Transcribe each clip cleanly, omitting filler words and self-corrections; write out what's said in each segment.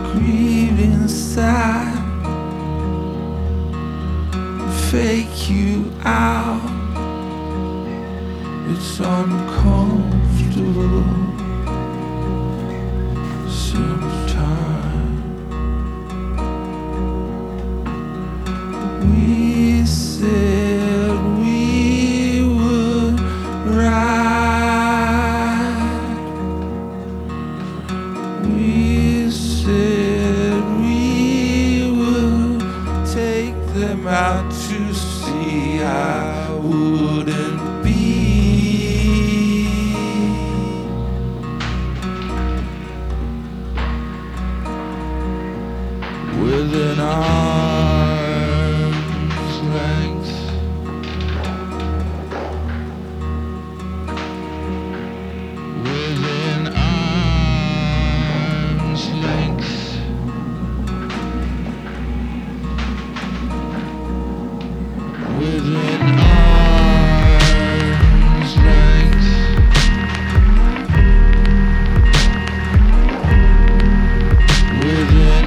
grieve inside, fake you out. It's uncomfortable sometimes. We said we would ride. We said we would take them out to sea. I wouldn't be within arm's length. Within arm's length. Within arm's length. Within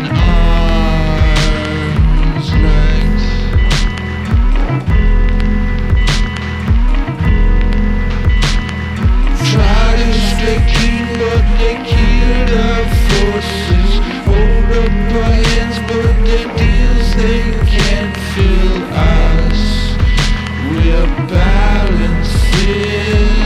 arm's length. Tried to stay keen, but they killed our forces. Hold up our hands, but their deals, they can't feel us. We're balancing.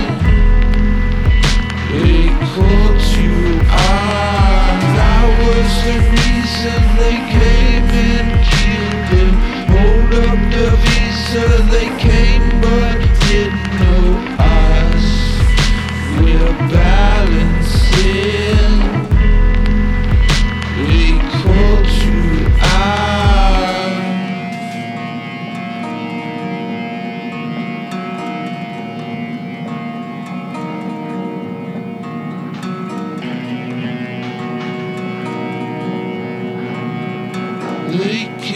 They called you ours. That was the reason they came and killed him. Hold up the visa, they came but didn't know us. We're balancing. They called you ours. They